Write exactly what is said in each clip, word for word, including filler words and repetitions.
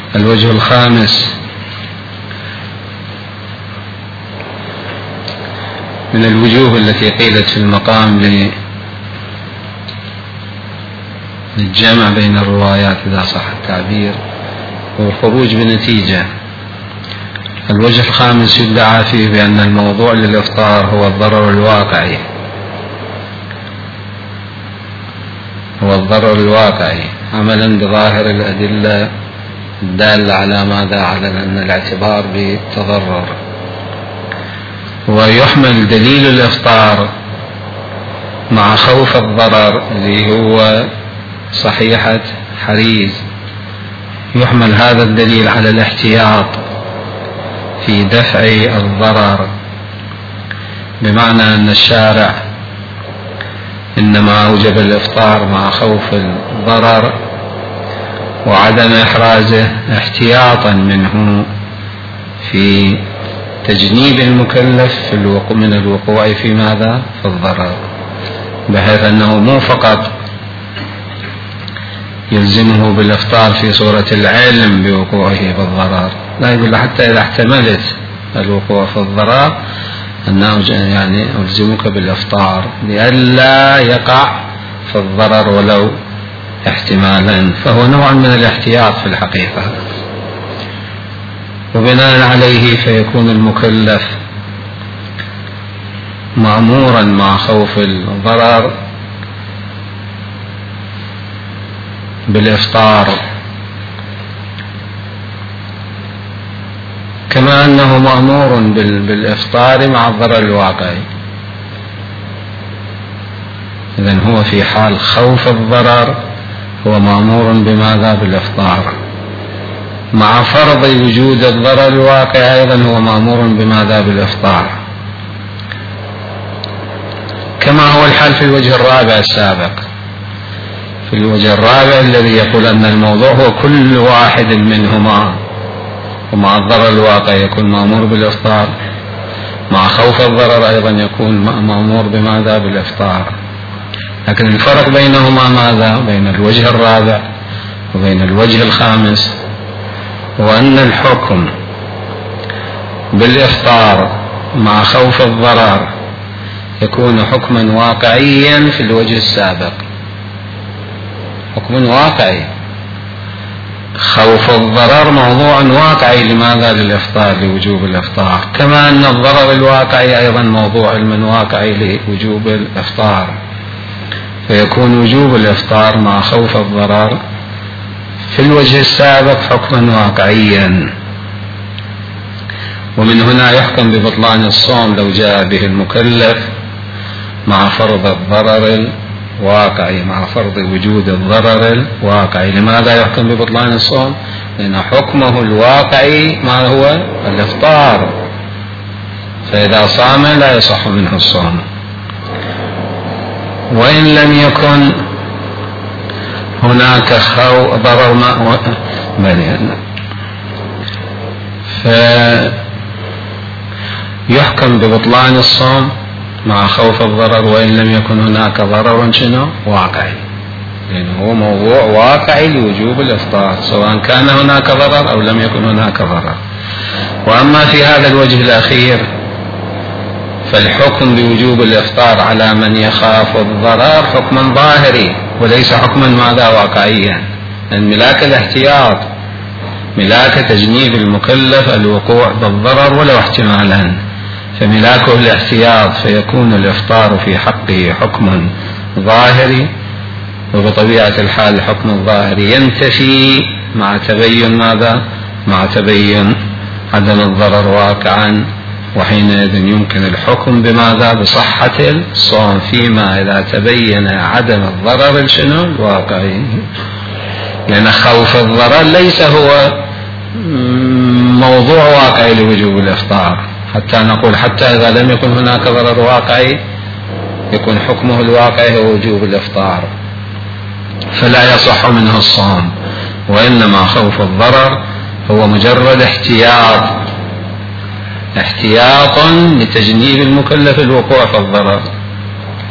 الوجه الخامس من الوجوه التي قيلت في المقام للجمع بين الروايات إذا صح التعبير والخروج بنتيجة. الوجه الخامس يدعى فيه بأن الموضوع للإفطار هو الضرر الواقعي هو الضرر الواقعي عملا بظاهر الأدلة الدالة على ماذا؟ على أن الاعتبار بالتضرر. ويحمل دليل الإفطار مع خوف الضرر اللي هو صحيحة حريز، يحمل هذا الدليل على الاحتياط في دفع الضرر، بمعنى أن الشارع إنما أوجب الإفطار مع خوف الضرر وعدم إحرازه احتياطا منه في تجنيب المكلف في الوقوع من الوقوع في ماذا؟ في الضرر، بحيث أنه مو فقط يلزمه بالإفطار في صورة العلم بوقوعه بالضرر، لا، يقول حتى إذا احتملت الوقوع في الضرر أنه يعني ألزمك بالإفطار لئلا يقع في الضرر ولو احتمالا، فهو نوع من الاحتياط في الحقيقة. وبناء عليه فيكون المكلف مأمورا مع خوف الضرر بالإفطار، كما أنه مأمور بالإفطار مع الضرر الواقعي. إذن هو في حال خوف الضرر هو مأمور بماذا؟ بالإفطار، مع فرض وجود الضرر الواقعي أيضا هو مأمور بماذا؟ بالإفطار، كما هو الحال في الوجه الرابع السابق. في الوجه الرابع الذي يقول أن الموضوع هو كل واحد منهما، ومع الضرر الواقع يكون مأمور بالإفطار، مع خوف الضرر أيضا يكون مأمور بماذا؟ بالإفطار. لكن الفرق بينهما ماذا؟ بين الوجه الرابع وبين الوجه الخامس هو أن الحكم بالإفطار مع خوف الضرر يكون حكما واقعيا في الوجه السابق، حكم واقعي. خوف الضرر موضوع واقعي لماذا؟ للإفطار، لوجوب الإفطار، كما أن الضرر الواقعي أيضا موضوع علم واقعي لوجوب الإفطار، فيكون وجوب الإفطار مع خوف الضرر في الوجه السابق حكما واقعيا. ومن هنا يحكم ببطلان الصوم لو جاء به المكلف مع فرض الضرر الواقعي، مع فرض وجود الضرر الواقعي. لماذا يحكم ببطلان الصوم؟ لأن حكمه الواقعي ما هو؟ الإفطار، فإذا صام لا يصح منه الصوم، وإن لم يكن هناك خو ضرر ما فيحكم ببطلان الصوم مع خوف الضرر وإن لم يكن هناك ضرر شنو؟ واقعي، لأنه هو موضوع واقعي لوجوب الإفطار سواء كان هناك ضرر أو لم يكن هناك ضرر. وأما في هذا الوجه الأخير فالحكم بوجوب الإفطار على من يخاف الضرر حكما ظاهري وليس حكما ماذا؟ واقعيا، لأن ملاك الاحتياط، ملاك تجنيب المكلف الوقوع بالضرر ولو احتمالا، فملاكه الاحتياط، فيكون الإفطار في حقه حكم ظاهري، وبطبيعة الحال الحكم الظاهري ينتفي مع تبين ماذا؟ مع تبين عدم الضرر واقعا، وحينئذ يمكن الحكم بماذا؟ بصحة الصوم فيما إذا تبين عدم الضرر شنو؟ الواقعي، لأن خوف الضرر ليس هو موضوع واقعي لوجوب الإفطار، حتى نقول حتى إذا لم يكن هناك ضرر واقعي يكون حكمه الواقعي هو وجوب الإفطار، فلا يصح منه الصوم، وإنما خوف الضرر هو مجرد احتياط احتياط لتجنيب المكلف الوقوع في الضرر.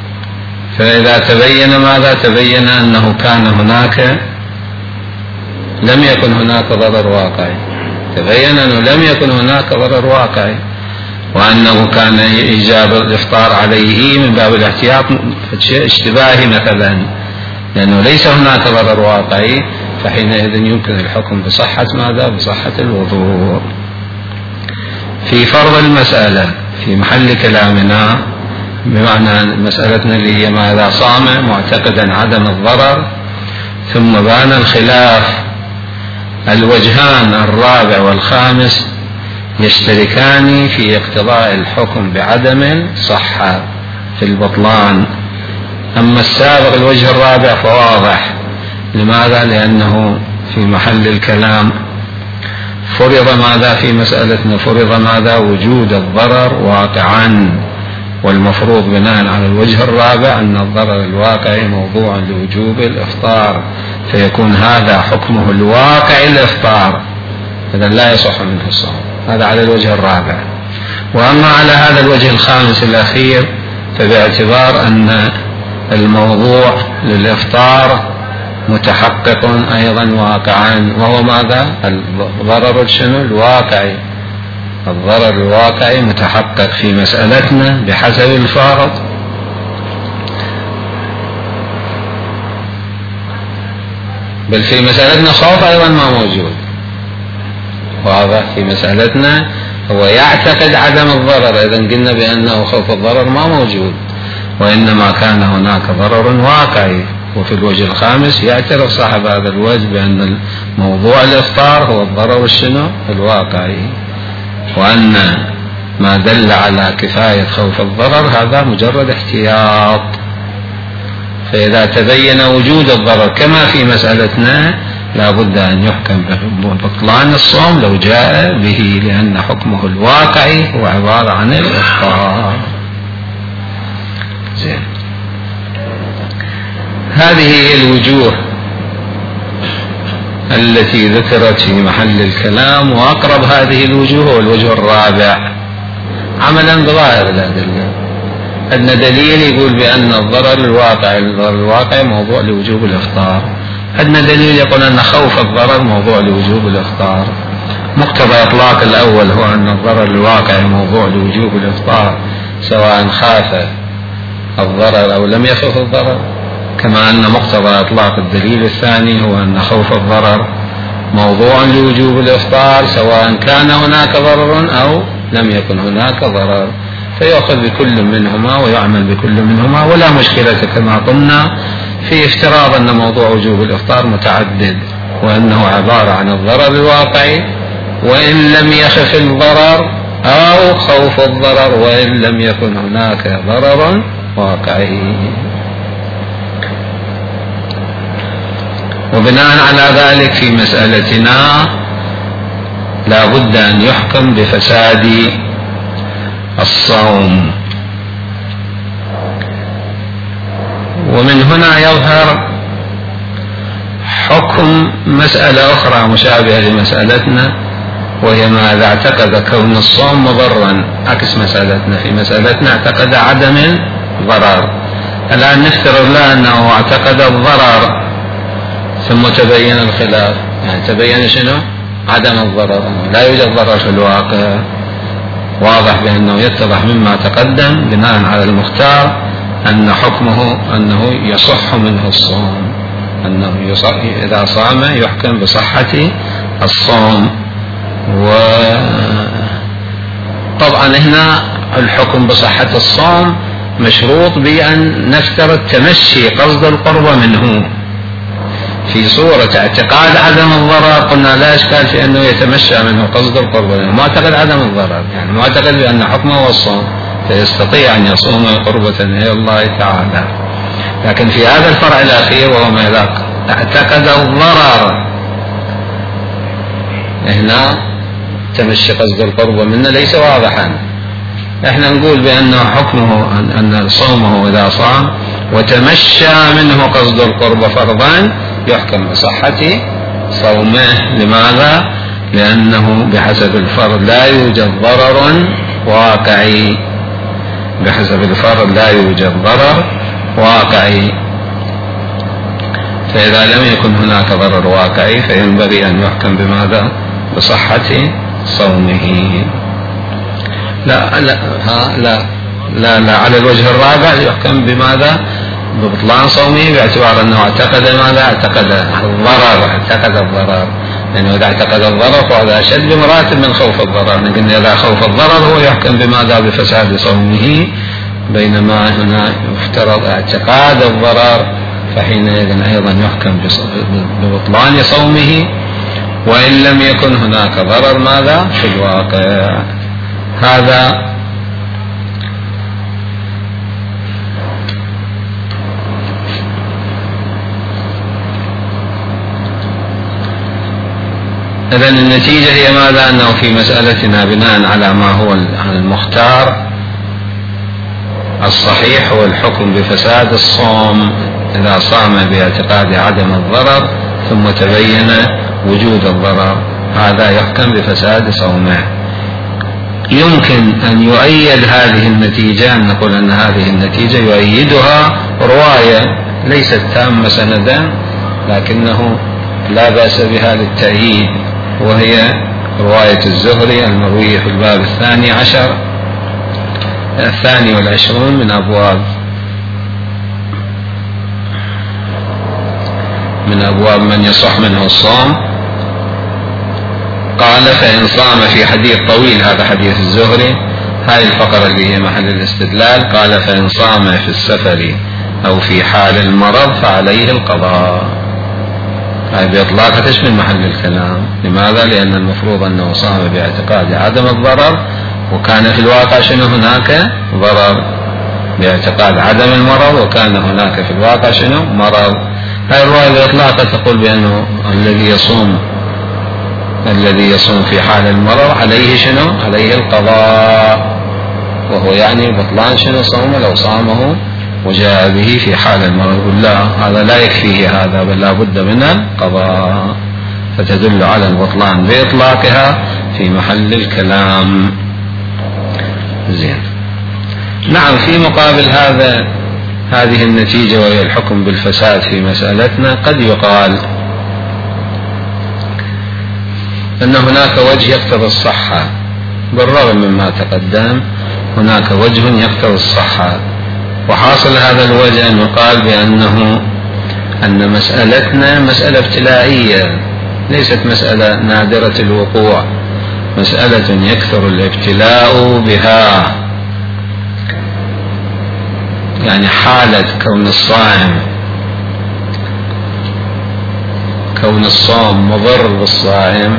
فإذا تبين ماذا؟ تبين أنه كان هناك لم يكن هناك ضرر واقعي، تبين أنه لم يكن هناك ضرر واقعي، وأنه كان إيجاب الإفطار عليه من باب الاحتياط اشتباهي مثلا، لأنه ليس هناك ضرر واقعي، فحينئذ يمكن الحكم بصحة ماذا؟ بصحة الوضوء. في فرض المسألة في محل كلامنا، بمعنى مسألتنا اللي هي ماذا؟ صام معتقدا عدم الضرر، ثم بان الخلاف، الوجهان الرابع والخامس يشتركان في اقتضاء الحكم بعدم الصحة في البطلان. أما السابق الوجه الرابع فواضح. لماذا؟ لأنه في محل الكلام فرض ماذا في مسألتنا؟ فرض ماذا؟ وجود الضرر واقعا، والمفروض بناء على الوجه الرابع أن الضرر الواقعي موضوع لوجوب الإفطار، فيكون هذا حكمه الواقعي الإفطار، إذا لا يصح منه الصوم. هذا على الوجه الرابع. وأما على هذا الوجه الخامس الأخير فباعتبار أن الموضوع للإفطار متحقق أيضا واقعا، وهو ماذا؟ الضرر شنو؟ الواقعي. الضرر الواقعي متحقق في مسألتنا بحسب الفارض، بل في مسألتنا خوف أيضا ما موجود. واضح؟ في مسألتنا هو يعتقد عدم الضرر، إذا قلنا بأنه خوف الضرر ما موجود، وإنما كان هناك ضرر واقعي. وفي الوجه الخامس يعترف صاحب هذا الوجه بأن موضوع الإفطار هو الضرر الشنو؟ الواقعي، وأن ما دل على كفاية خوف الضرر هذا مجرد احتياط. فإذا تبين وجود الضرر كما في مسألتنا لا بد أن يحكم ببطلان الصوم لو جاء به، لأن حكمه الواقعي هو عبارة عن الإفطار. زين، هذه هي الوجوه التي ذكرت في محل الكلام، وأقرب هذه الوجوه هو الوجه الرابع عملا بظاهر الأدلة. عندنا دليل يقول بأن الضرر الواقع الضرر الواقع موضوع لوجوب الإفطار، عندنا دليل يقول أن خوف الضرر موضوع لوجوب الإفطار. مقتضى إطلاق الأول هو أن الضرر الواقع موضوع لوجوب الإفطار سواء خاف الضرر أو لم يخف الضرر، كما أن مقتضى إطلاق الدليل الثاني هو أن خوف الضرر موضوع لوجوب الإفطار سواء كان هناك ضرر أو لم يكن هناك ضرر، فيأخذ بكل منهما ويعمل بكل منهما، ولا مشكلة كما قلنا في افتراض أن موضوع وجوب الإفطار متعدد، وأنه عبارة عن الضرر الواقعي وإن لم يخف الضرر، أو خوف الضرر وإن لم يكن هناك ضرر واقعي. وبناء على ذلك في مسألتنا لا بد أن يحكم بفساد الصوم. ومن هنا يظهر حكم مسألة أخرى مشابهة لمسألتنا، وهي ما إذا اعتقد كون الصوم مضرا، عكس مسألتنا. في مسألتنا اعتقد عدم الضرر، الآن نفترض له أنه اعتقد الضرر ثم تبين الخلاف، يعني تبين شنو؟ عدم الضرر، لا يوجد ضرر في الواقع. واضح بأنه يتضح مما تقدم بناء على المختار أن حكمه أنه يصح منه الصوم، أنه يصح إذا صام يحكم بصحة الصوم. وطبعا هنا الحكم بصحة الصوم مشروط بأن نفترض تمشي قصد القرب منه. في صورة اعتقاد عدم الضرر قلنا لا إشكال في أنه يتمشى منه قصد القرب منه، معتقد عدم الضرر يعني معتقد بأن حكمه هو الصوم، فيستطيع أن يصوم قربة إلى الله تعالى. لكن في هذا الفرع الأخير وهو ما إذا اعتقد الضرر، هنا تمشي قصد القرب منه ليس واضحا. احنا نقول بأنه حكمه أن صومه إذا صام وتمشى منه قصد القرب فرضا يحكم بصحة صومه. لماذا؟ لأنه بحسب الفرض لا يوجد ضرر واقعي، بحسب الفرض لا يوجد ضرر واقعي. فإذا لم يكن هناك ضرر واقعي فينبغي أن يحكم بماذا؟ بصحة صومه. لا لا ها لا لا لا على الوجه الرابع يحكم بماذا؟ ببطلان صومه، باعتبار أنه اعتقد ماذا؟ اعتقد الضرر، اعتقد الضرر، لأنه إذا اعتقد الضرر فهذا أشد بمراتب من خوف الضرر. لكن إذا خوف الضرر هو يحكم بماذا؟ بفساد صومه، بينما هنا يفترض اعتقاد الضرر فحينئذ أيضا يحكم ببطلان صومه وإن لم يكن هناك ضرر ماذا؟ في الواقع. هذا إذن النتيجة هي ماذا؟ أنه في مسألتنا بناء على ما هو المختار الصحيح هو الحكم بفساد الصوم إذا صام باعتقاد عدم الضرر ثم تبين وجود الضرر، هذا يحكم بفساد صومه. يمكن أن يؤيد هذه النتيجة، أن نقول أن هذه النتيجة يؤيدها رواية ليست تامة سندا لكنه لا بأس بها للتأييد، وهي رواية الزهري المروية في الباب الثاني عشر الثاني والعشرون من أبواب من أبواب من يصح منه الصوم. قال فإن صام في حديث طويل، هذا حديث الزهري، هذه الفقرة اللي هي محل الاستدلال. قال فإن صام في السفر أو في حال المرض فعليه القضاء. هذه بإطلاق تشمل محل الكلام. لماذا؟ لأن المفروض أنه صام باعتقاد عدم الضرر وكان في الواقع شنو؟ هناك ضرر، باعتقاد عدم المرض وكان هناك في الواقع شنو؟ مرض. هذه الرواية بإطلاق تقول بأنه الذي يصوم الذي يصوم في حال المرض عليه شنو؟ عليه القضاء، وهو يعني بطلان شنو؟ صومه لو صامه وجاء به في حال المرض. لا، هذا لا يكفيه هذا، بل لا بد من القضاء، فتدل على البطلان بإطلاقها في محل الكلام. زين. نعم، في مقابل هذا هذه النتيجة وهي الحكم بالفساد في مسألتنا قد يقال أن هناك وجه يقتضي الصحة، بالرغم مما تقدم هناك وجه يقتضي الصحة، وحاصل هذا الوجه أن يقال بأنه أن مسألتنا مسألة ابتلائية، ليست مسألة نادرة الوقوع، مسألة يكثر الابتلاء بها. يعني حالة كون الصائم كون الصوم مضر بالصائم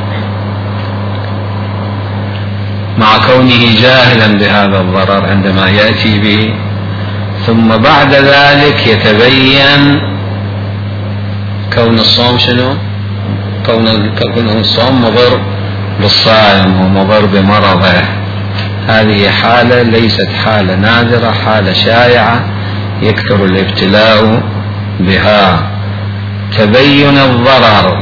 مع كونه جاهلا بهذا الضرر عندما يأتي به، ثم بعد ذلك يتبين كون الصوم شنو؟ كون الصوم مضر بالصائم ومضر بمرضه. هذه حالة ليست حالة نادرة، حالة شائعة يكثر الابتلاء بها. تبين الضرر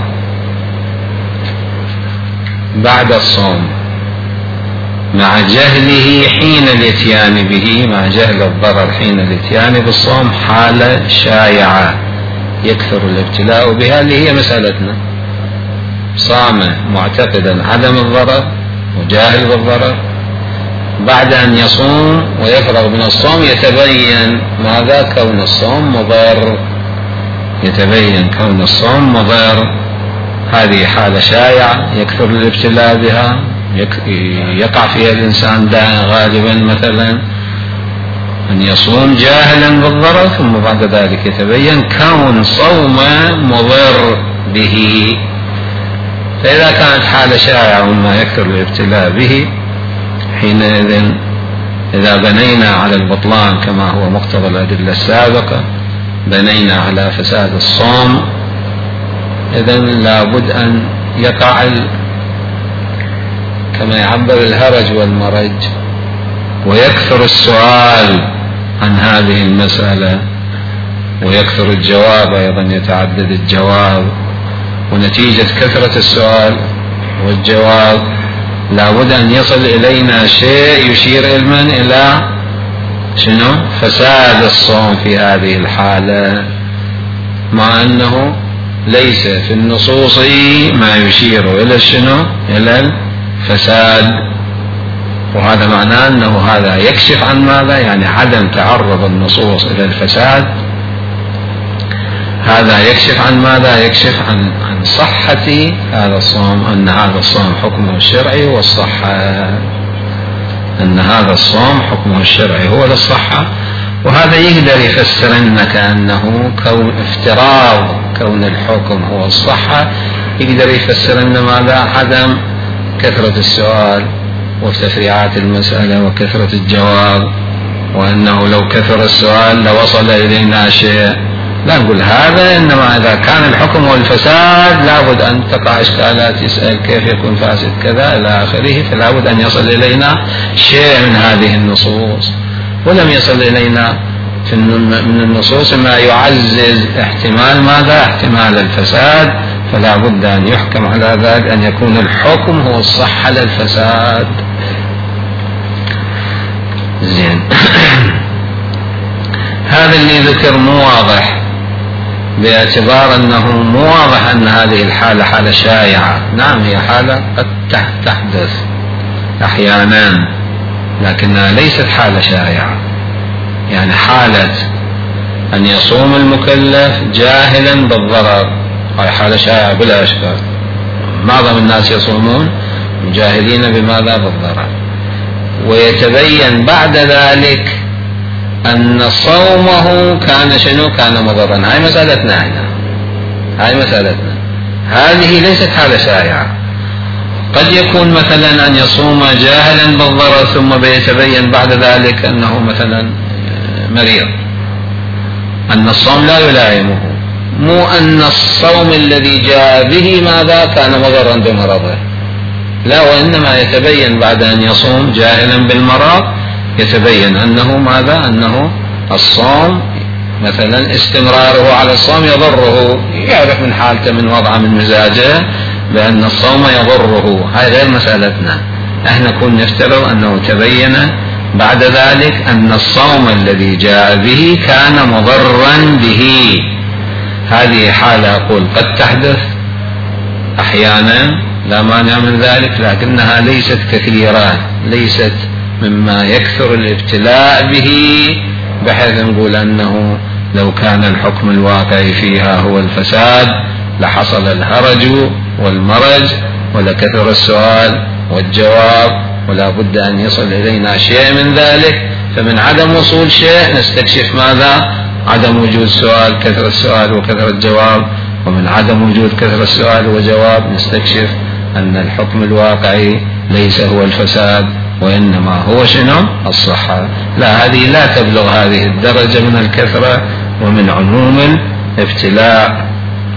بعد الصوم مع جهله حين الاتيان به، مع جهل الضرر حين الاتيان بالصوم، حالة شائعة يكثر الابتلاء بها، اللي هي مسألتنا. صام معتقدا عدم الضرر وجاهل بالضرر، بعد أن يصوم ويفرغ من الصوم يتبين ماذا؟ كون الصوم مضر، يتبين كون الصوم مضر. هذه حالة شائعة يكثر الابتلاء بها، يقع فيها الإنسان غالبا مثلا أن يصوم جاهلا بالضرر ثم بعد ذلك يتبين كون صومه مضر به. فإذا كانت حالة شائعة وما يكثر الابتلاء به، حينئذ إذا بنينا على البطلان كما هو مقتضى الأدلة السابقة، بنينا على فساد الصوم، إذن لابد أن يقع كما يعبر الهرج والمرج، ويكثر السؤال عن هذه المسألة، ويكثر الجواب أيضا، يتعدد الجواب. ونتيجة كثرة السؤال والجواب لابد أن يصل إلينا شيء يشير علما إلى شنو؟ فساد الصوم في هذه الحالة. مع أنه ليس في النصوص ما يشير إلى الشنو إلى الفساد، وهذا معناه أنه هذا يكشف عن ماذا؟ يعني عدم تعرض النصوص إلى الفساد. هذا يكشف عن ماذا؟ يكشف عن عن صحة هذا الصوم، أن هذا الصوم حكمه الشرعي والصحة، أن هذا الصوم حكمه الشرعي هو للصحة. وهذا يقدر يفسر لنا كأنه كون افتراض كون الحكم هو الصحة، يقدر يفسر لنا ماذا؟ عدم كثرة السؤال وتفريعات المسألة وكثرة الجواب، وأنه لو كثر السؤال لوصل إلينا شيء. لا نقول هذا، إنما إذا كان الحكم والفساد لابد أن تقع إشكالات، يسأل كيف يكون فاسد كذا إلى آخره، فلابد أن يصل إلينا شيء من هذه النصوص. ولم يصل إلينا من النصوص ما يعزز احتمال ماذا؟ احتمال الفساد، فلا بد أن يحكم على ذلك أن يكون الحكم هو الصحة للفساد. زين. هذا اللي ذكر مو واضح، باعتبار أنه مو واضح أن هذه الحالة حالة شائعة. نعم هي حالة قد تحدث أحيانا، لكنها ليست حالة شائعة. يعني حالة أن يصوم المكلف جاهلا بالضرر هذه حالة شائعة بلا إشكال، معظم الناس يصومون جاهلين بماذا؟ بالضرر، ويتبين بعد ذلك أن صومه كان شنو؟ كان مضرا. هاي مسألتنا هنا، هاي مسألتنا هذه ليست حالة شائعة. قد يكون مثلا أن يصوم جاهلا بالضرر ثم بيتبين بعد ذلك أنه مثلا مريض، أن الصوم لا يلائمه، مو أن الصوم الذي جاء به ماذا؟ كان مضرا بمرضه، لا، وإنما يتبين بعد أن يصوم جاهلا بالمرض يتبين أنه ماذا؟ أنه الصوم مثلا استمراره على الصوم يضره، يعرف من حالته من وضعه من مزاجه بأن الصوم يضره. هاي غير مسألتنا، احنا كنا نفترض أنه تبين بعد ذلك أن الصوم الذي جاء به كان مضرا به. هذه حالة أقول قد تحدث أحيانا لا مانع من ذلك، لكنها ليست كثيرة، ليست مما يكثر الابتلاء به بحيث نقول أنه لو كان الحكم الواقعي فيها هو الفساد لحصل الهرج والمرج ولكثر السؤال والجواب، ولا بد أن يصل إلينا شيء من ذلك. فمن عدم وصول شيء نستكشف ماذا؟ عدم وجود سؤال، كثرة السؤال وكثرة الجواب، ومن عدم وجود كثرة السؤال وجواب نستكشف أن الحكم الواقعي ليس هو الفساد وإنما هو شنو؟ الصحة. لا، هذه لا تبلغ هذه الدرجة من الكثرة ومن عموم الابتلاء،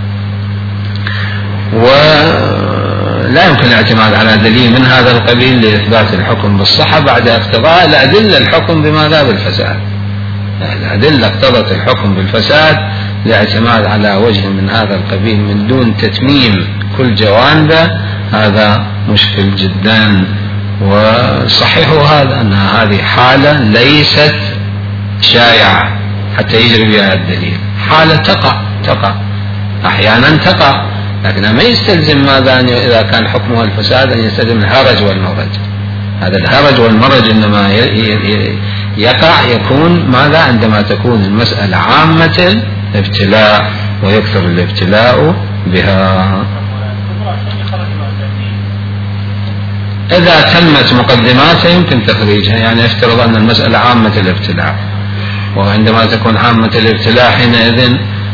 ولا يمكن الاعتماد على دليل من هذا القبيل لإثبات الحكم بالصحة بعد اقتضاء الأدلة الحكم بماذا؟ بالفساد. الأدلة اقتضت الحكم بالفساد، لاعتماد على وجه من هذا القبيل من دون تتميم كل جوانبه هذا مشكل جدا. وصحيح هذا أن هذه حالة ليست شائعة حتى يجري بها الدليل، حالة تقع تقع أحيانا تقع، لكنها ما يستلزم ماذا؟ إذا كان حكمها الفساد أن يستلزم الهرج والمرج. هذا الهرج والمرج إنما يقع يكون ماذا؟ عندما تكون المسألة عامة الابتلاء ويكثر الابتلاء بها. إذا تمت مقدماتها يمكن تخريجها، يعني افترض أن المسألة عامة الابتلاء، وعندما تكون عامة الابتلاء حينئذ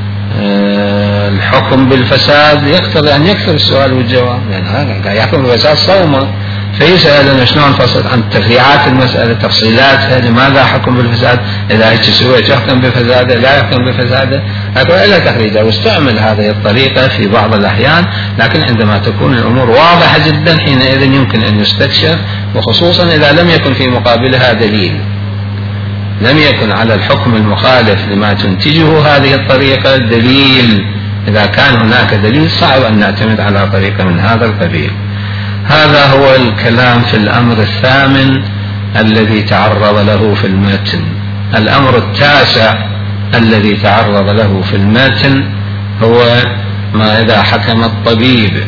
الحكم بالفساد يقتضي أن يكثر السؤال والجواب، يعني هذا يحكم بالفساد صوما، فيسأل أنه شلون فصل عن تفريعات المسألة تفصيلاتها، لماذا حكم بالفساد؟ إذا هيك سويت يحكم بفساده لا يحكم بفساده، أقول إلا تخريجه. واستعمل هذه الطريقة في بعض الأحيان، لكن عندما تكون الأمور واضحة جدا حينئذ يمكن أن يستكشف، وخصوصا إذا لم يكن في مقابلها دليل، لم يكن على الحكم المخالف لما تنتجه هذه الطريقة دليل. إذا كان هناك دليل صعب أن نعتمد على طريقة من هذا القبيل. هذا هو الكلام في الأمر الثامن الذي تعرض له في المتن. الأمر التاسع الذي تعرض له في المتن هو ما إذا حكم الطبيب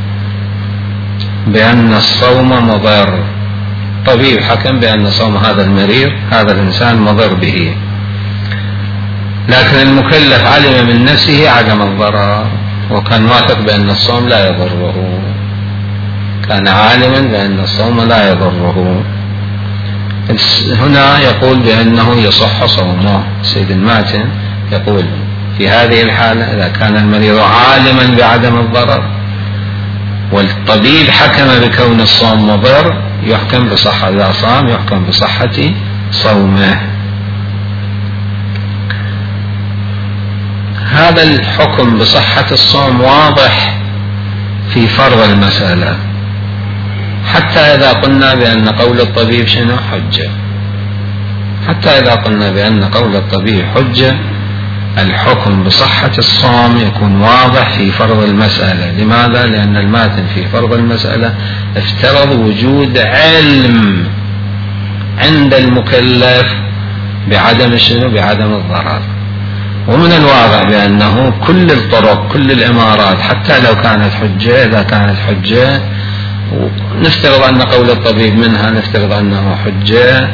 بأن الصوم مضر، طبيب حكم بأن صوم هذا المريض هذا الإنسان مضر به، لكن المكلف علم من نفسه عدم الضرر وكان واثق بأن الصوم لا يضره، كان عالما بأن الصوم لا يضره، هنا يقول بأنه يصح صومه. سيد الماتن يقول في هذه الحالة إذا كان المريض عالما بعدم الضرر والطبيب حكم بكون الصوم مضر يحكم بصحة، إذا صام يحكم بصحة صومه. هذا الحكم بصحة الصوم واضح في فرض المسألة، حتى إذا قلنا بأن قول الطبيب شنو حجة، حتى إذا قلنا بأن قول الطبيب حجة الحكم بصحة الصوم يكون واضح في فرض المسألة. لماذا؟ لأن الماتن في فرض المسألة افترض وجود علم عند المكلف بعدم شنو بعدم الضرر، ومن الواضح بأنه كل الطرق كل الإمارات حتى لو كانت حجة إذا كانت حجة نفترض أن قول الطبيب منها نفترض أنه حجة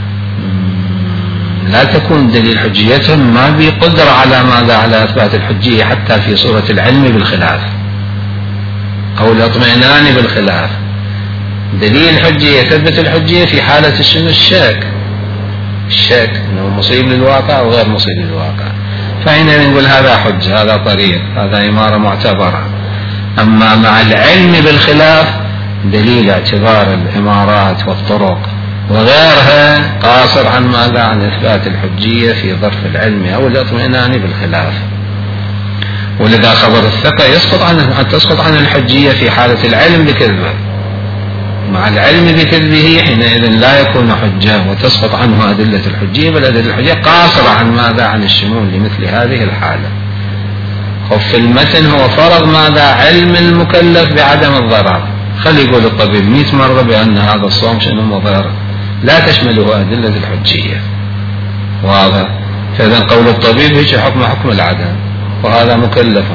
لا تكون دليل حجيتهم ما بقدرة على ماذا على إثبات الحجية حتى في صورة العلم بالخلاف أو الاطمئنان بالخلاف. دليل الحجية تثبت الحجية في حالة الشنو الشك، الشك أنه مصيب للواقع أو غير مصيب للواقع، فهنا نقول هذا حجة هذا طريق هذا إمارة معتبرة. أما مع العلم بالخلاف دليل اعتبار الإمارات والطرق وغيرها قاصر عن ماذا عن إثبات الحجية في ظرف العلم أو الاطمئنان بالخلاف، ولذا خبر الثقة يسقط عنه تسقط عن الحجية في حالة العلم بكذبه، مع العلم بكذبه حينئذ لا يكون حجة وتسقط عنه أدلة الحجية، بل أدلة الحجية قاصرة عن ماذا عن الشمول لمثل هذه الحالة. وفي المتن هو فرض ماذا علم المكلف بعدم الضرر، خلي يقول الطبيب مئة مرة بأن هذا الصوم شنو مضر لا تشمله أدلة الحجية، واضح؟ فإذا قول الطبيب هيك حكم حكم العدم، وهذا مكلف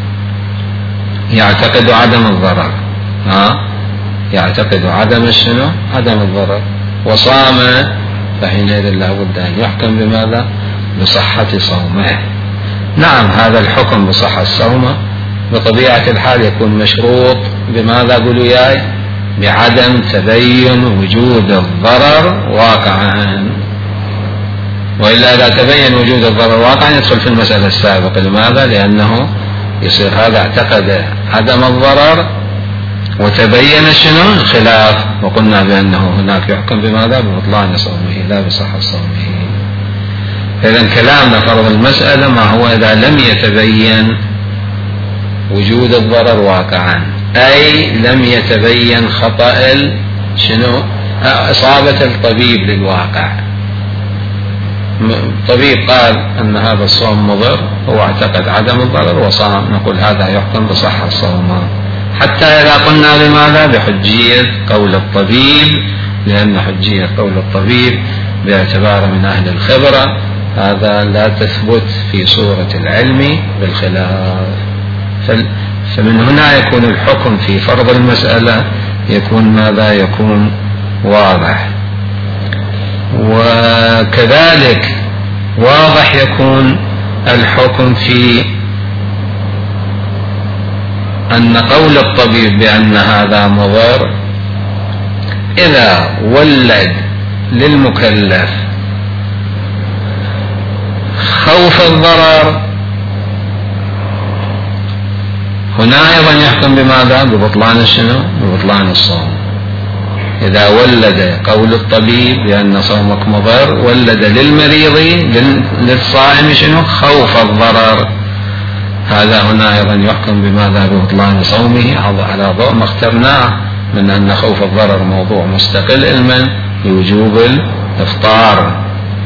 يعتقد عدم الضرر، ها يعتقد عدم شنو عدم الضرر وصام، فحينئذ لا بد أن يحكم بماذا بصحة صومه. نعم هذا الحكم بصحة صومه بطبيعة الحال يكون مشروط بماذا قولوا ياي بعدم تبين وجود الضرر واقعا، وإلا إذا تبين وجود الضرر واقعا يدخل في المسألة السابقة. لماذا؟ لأنه يصير هذا اعتقد عدم الضرر وتبين شنو الخلاف، وقلنا بأنه هناك يحكم بماذا ببطلان صومه لا بصحة صومه. إذن كلامنا فرض المسألة ما هو إذا لم يتبين وجود الضرر واقعا، أي لم يتبين خطأ شنو إصابة الطبيب للواقع. طبيب قال أن هذا الصوم مضر هو اعتقد عدم الضرر وصام، نقول هذا يحكم بصحة صومه، حتى إذا قلنا بماذا بحجية قول الطبيب، لأن حجية قول الطبيب باعتبار من أهل الخبرة هذا لا تثبت في صورة العلم بالخلاف. فمن هنا يكون الحكم في فرض المسألة يكون ماذا يكون واضح، وكذلك واضح يكون الحكم في أن قول الطبيب بأن هذا مضر إذا ولد للمكلف خوف الضرر هنا أيضا يحكم بماذا ببطلان شنو ببطلان الصوم. إذا ولد قول الطبيب بأن صومك مضر ولد للمريض للصائم شنو خوف الضرر، هذا هنا أيضا يحكم بماذا ببطلان صومه على ضوء ما اخترناه من أن خوف الضرر موضوع مستقل علما لوجوب الإفطار،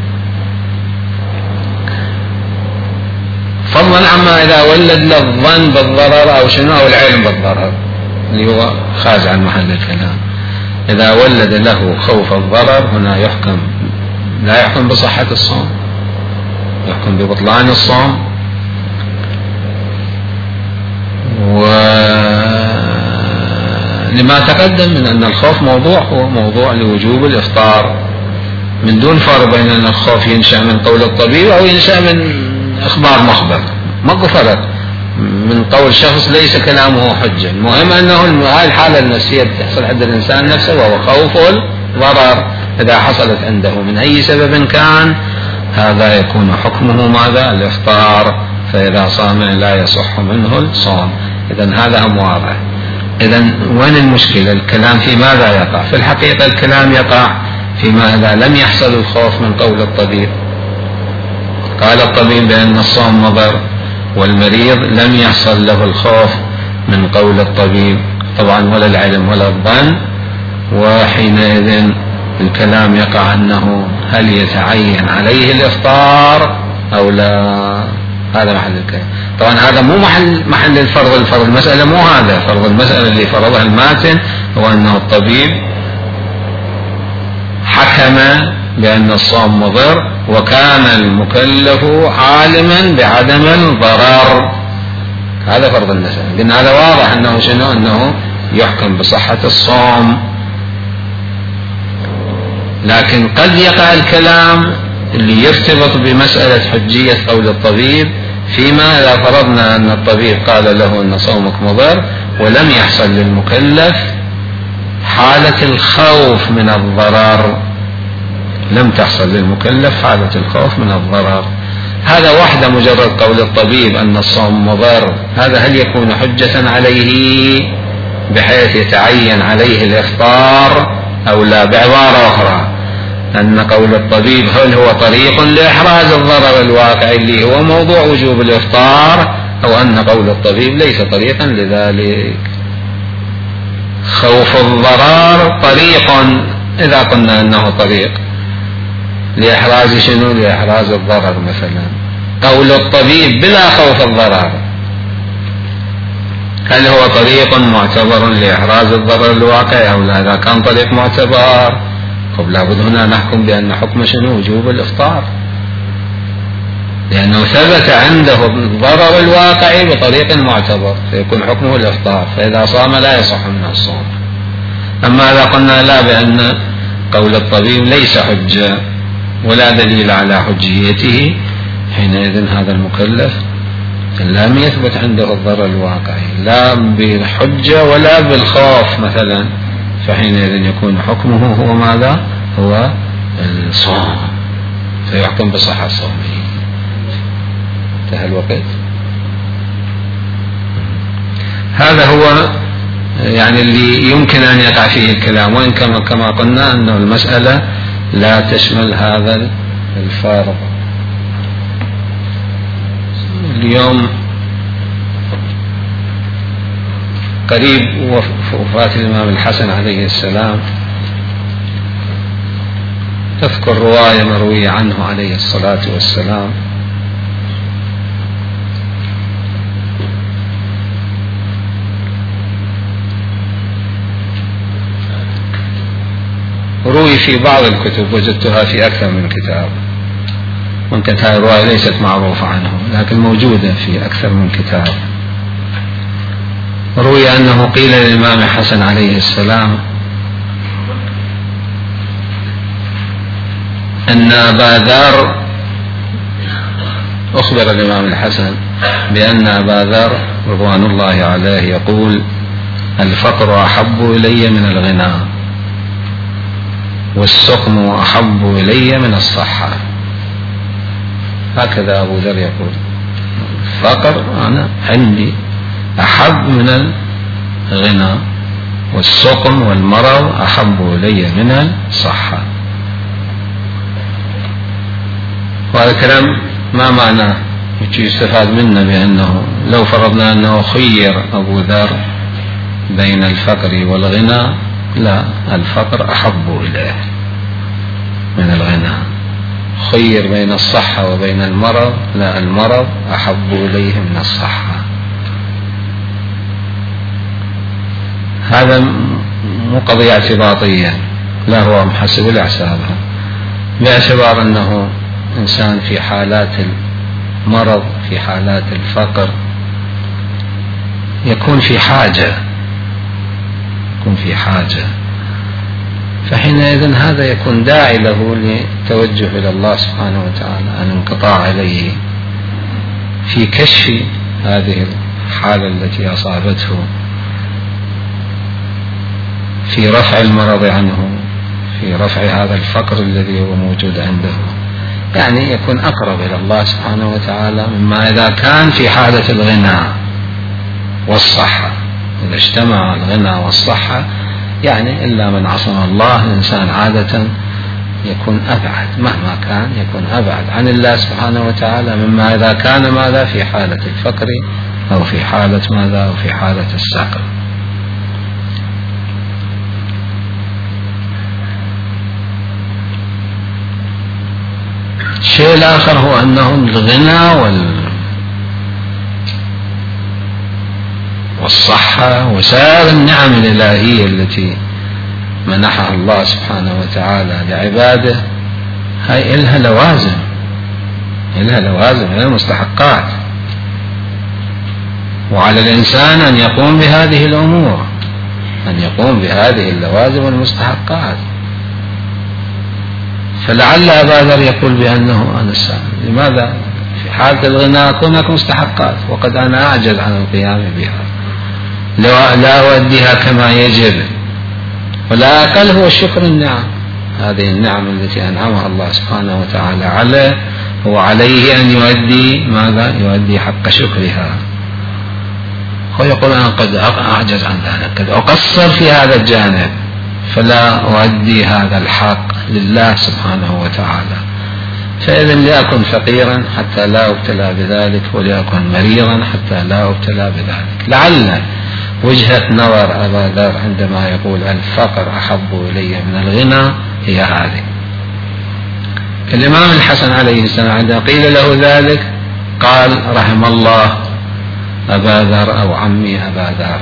فضلا عما إذا ولد للظن بالضرر أو شنو أو العلم بالضرر اللي هو خارج عن محل الكلام. إذا ولد له خوف الضرر هنا يحكم لا يحكم بصحة الصوم، يحكم ببطلان الصوم. لما تقدم من أن الخوف موضوع هو موضوع لوجوب الإفطار، من دون فرق بين أن الخوف ينشأ من قول الطبيب أو ينشأ من إخبار مخبر، ماكو فرق من قول شخص ليس كلامه حجة. المهم أنه هاي الحالة النفسية بتحصل عند الإنسان نفسه وهو خوف الضرر، إذا حصلت عنده من أي سبب كان هذا يكون حكمه ماذا؟ الإفطار، فإذا صام لا يصح منه الصوم. إذن هذا هم واضح. إذن وين المشكلة؟ الكلام في ماذا يقع؟ في الحقيقة الكلام يقع فيما إذا لم يحصل الخوف من قول الطبيب. قال الطبيب بأن الصوم مضر والمريض لم يحصل له الخوف من قول الطبيب طبعا ولا العلم ولا الظن، وحينئذ الكلام يقع أنه هل يتعين عليه الإفطار أو لا. هذا محل الكلام. طبعا هذا مو محل محل الفرض. الفرض المسألة مو هذا، فرض المسألة اللي فرضها الماتن هو أنه الطبيب حكم بأن الصوم مضر وكان المكلف عالما بعدم الضرر. هذا فرض المسألة. لأن هذا واضح أنه شنو؟ أنه يحكم بصحة الصوم. لكن قد يقع الكلام اللي يرتبط بمسألة حجية قول الطبيب فيما إذا فرضنا أن الطبيب قال له أن صومك مضر ولم يحصل للمكلف حالة الخوف من الضرر، لم تحصل للمكلف حالة الخوف من الضرر. هذا وحده مجرد قول الطبيب أن الصوم مضر، هذا هل يكون حجة عليه بحيث يتعين عليه الإفطار أو لا؟ بعبارة أخرى أن قول الطبيب هل هو طريق لإحراز الضرر الواقع اللي هو موضوع وجوب الإفطار، أو أن قول الطبيب ليس طريقا لذلك. خوف الضرر طريق، إذا قلنا أنه طريق لإحراز شنو؟ لإحراز الضرر مثلا. قول الطبيب بلا خوف الضرر هل هو طريق معتبر لإحراز الضرر الواقع أو لا؟ إذا كان طريق معتبر طب لابد هنا نحكم بأن حكم شنو؟ وجوب الإفطار، لأنه ثبت عنده الضرر الواقعي بطريق معتبر فيكون حكمه الإفطار، فإذا صام لا يصح منه الصوم. أما إذا قلنا لا بأن قول الطبيب ليس حجة ولا دليل على حجيته، حينئذ هذا المكلف لم يثبت عنده الضرر الواقعي لا بالحجة ولا بالخوف مثلا، فحينئذ يكون حكمه هو ماذا؟ هو الصوم، فيحكم بصحة صومه. انتهى الوقت. هذا هو يعني اللي يمكن أن يقع فيه الكلام، وإن كما كما قلنا أنه المسألة لا تشمل هذا الفارق. اليوم قريب وفاة الإمام الحسن عليه السلام، تذكر رواية مروية عنه عليه الصلاة والسلام روي في بعض الكتب، وجدتها في أكثر من كتاب، ممكن هذه الرواية ليست معروفة عنه لكن موجودة في أكثر من كتاب. روي أنه قيل للإمام الحسن عليه السلام أن أبا ذر، أخبر الإمام الحسن بأن أبا ذر رضوان الله عليه يقول الفقر أحب إلي من الغنى والسقم أحب إلي من الصحة. هكذا أبو ذر يقول الفقر أنا عندي أحب من الغنى والسقم والمرض أحب إلي من الصحة. وهذا الكلام ما معناه يستفاد منه بأنه لو فرضنا أنه خير أبو ذر بين الفقر والغنى، لا، الفقر أحب إليه من الغنى. خير بين الصحة وبين المرض، لا، المرض أحب إليه من الصحة. هذا مو قضية اعتباطية، لا هو محسب لحسابها، باعتبار أنه إنسان في حالات المرض في حالات الفقر يكون في حاجة يكون في حاجة، فحينئذ هذا يكون داعي له للتوجه إلى الله سبحانه وتعالى، الانقطاع عليه في كشف هذه الحالة التي أصابته، في رفع المرض عنه، في رفع هذا الفقر الذي هو موجود عنده، يعني يكون أقرب إلى الله سبحانه وتعالى مما إذا كان في حالة الغنى والصحة. إذا اجتمع الغنى والصحة يعني إلا من عصم الله، الإنسان عادة يكون أبعد مهما كان، يكون أبعد عن الله سبحانه وتعالى مما إذا كان ماذا في حالة الفقر أو في حالة ماذا أو في حالة السقر. الشيء الآخر هو أنه الغنى وال والصحة وسائر النعم الإلهية التي منحها الله سبحانه وتعالى لعباده هاي إلها لوازم، إلها لوازم، إلها مستحقات، وعلى الإنسان أن يقوم بهذه الأمور، أن يقوم بهذه اللوازم والمستحقات. فلعل أبا ذر يقول بأنه أنا السائل، لماذا في حالة الغنى أكون هناك مستحقات وقد أنا أعجز عن القيام بها، لا أؤديها كما يجب، ولا أقل هو شكر النعم، هذه النعم التي أنعمها الله سبحانه وتعالى عليه، هو عليه أن يؤدي ماذا؟ يؤدي حق شكرها. هو يقول أنا قد أعجز عن ذلك، قد أقصر في هذا الجانب، فلا أؤدي هذا الحق لله سبحانه وتعالى. فإذا لأكن فقيرا حتى لا أبتلى بذلك، ولأكن مريضا حتى لا أبتلى بذلك. لعل وجهة نظر أبا ذر عندما يقول الفقر أحب إلي من الغنى هي هذه. الإمام الحسن عليه السلام عندما قيل له ذلك قال رحم الله أبا ذر أو عمي أبا ذر.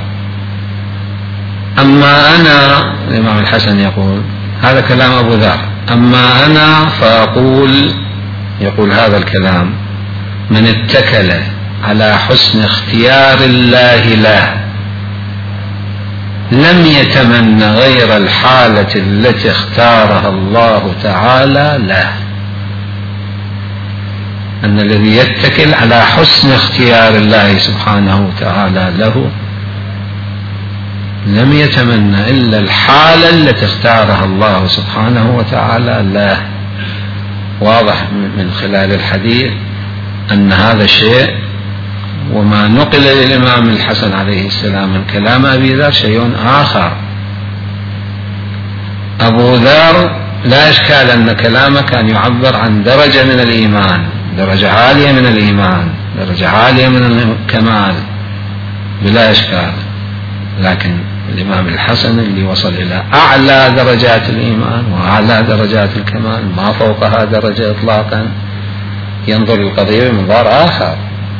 أما أنا، الإمام الحسن يقول هذا كلام أبو ذر، أما أنا فأقول، يقول هذا الكلام من اتكل على حسن اختيار الله له لم يتمنى غير الحالة التي اختارها الله تعالى له. أن الذي يتكل على حسن اختيار الله سبحانه وتعالى له لم يتمنى إلا الحالة التي اختارها الله سبحانه وتعالى له. واضح من خلال الحديث أن هذا الشيء وما نقل للإمام الحسن عليه السلام من كلام أبي ذر شيء آخر. أبو ذر لا إشكال أن كلامه كان يعبر عن درجة من الإيمان، درجة عالية من الإيمان، درجة عالية من الكمال بلا إشكال، لكن الإمام الحسن اللي وصل إلى أعلى درجات الإيمان وأعلى درجات الكمال ما فوقها درجة إطلاقا، ينظر القضية بمنظار آخر.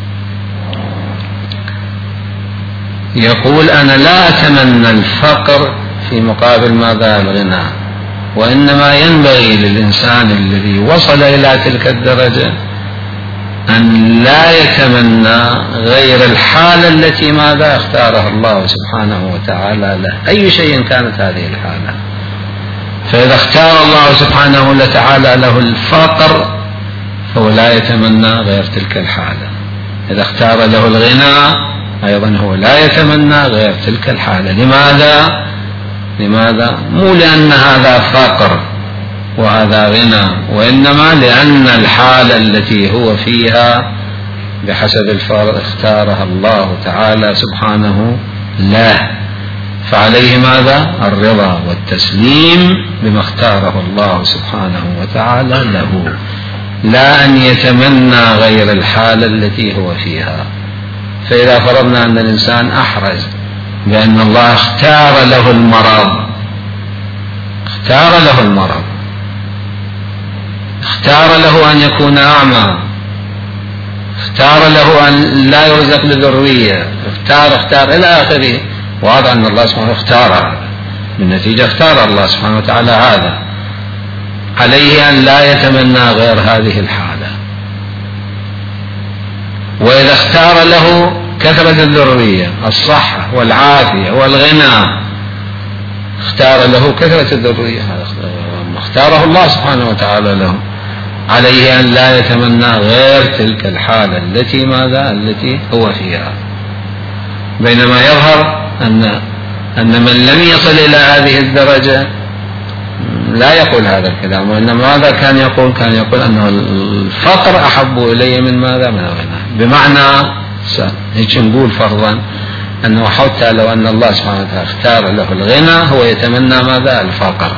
يقول أنا لا أتمنى الفقر في مقابل ماذا؟ الغنى، وإنما ينبغي للإنسان الذي وصل إلى تلك الدرجة أن لا يتمنى غير الحالة التي ماذا اختارها الله سبحانه وتعالى له، أي شيء كانت هذه الحالة. فإذا اختار الله سبحانه وتعالى له الفقر فهو لا يتمنى غير تلك الحالة، إذا اختار له الغنى أيضا هو لا يتمنى غير تلك الحالة. لماذا؟ لماذا؟ مو لأن هذا فقر وهذا غنى، وإنما لأن الحالة التي هو فيها بحسب الفرض اختارها الله تعالى سبحانه له، فعليه ماذا؟ الرضا والتسليم بما اختاره الله سبحانه وتعالى له، لا أن يتمنى غير الحالة التي هو فيها. فإذا فرضنا أن الإنسان أحرز بأن الله اختار له المرض، اختار له المرض، اختار له أن يكون أعمى، اختار له أن لا يرزق بذرية، اختار اختار إلى آخره، وهذا أن الله سبحانه اختار، بالنتيجة اختار الله سبحانه وتعالى هذا، عليه أن لا يتمنى غير هذه الحالة. وإذا اختار له كثرة الذرية، الصحة والعافية والغنى، اختار له كثرة الذرية، هذا اختاره الله سبحانه وتعالى له. عليه أن لا يتمنى غير تلك الحالة التي ماذا التي هو فيها. بينما يظهر أن أن من لم يصل إلى هذه الدرجة لا يقول هذا الكلام، وإنما ماذا كان يقول؟ كان يقول أنه الفقر أحب إلي من ماذا؟ من الغنى. بمعنى هيك نقول فرضا أنه حتى لو أن الله سبحانه وتعالى اختار له الغنى هو يتمنى ماذا؟ الفقر،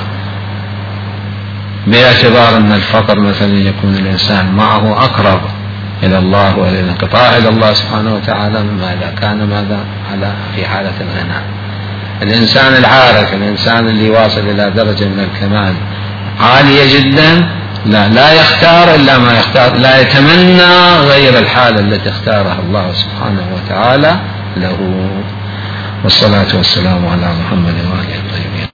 باعتبار أن الفقر مثلا يكون الإنسان معه أقرب إلى الله والانقطاع إلى الله سبحانه وتعالى مما إذا كان ماذا على في حالة الغنى. الإنسان العارف، الإنسان اللي واصل إلى درجة من الكمال عالية جدا، لا لا يختار إلا ما يختار، لا يتمنى غير الحالة التي اختارها الله سبحانه وتعالى له. والصلاة والسلام على محمد وآله.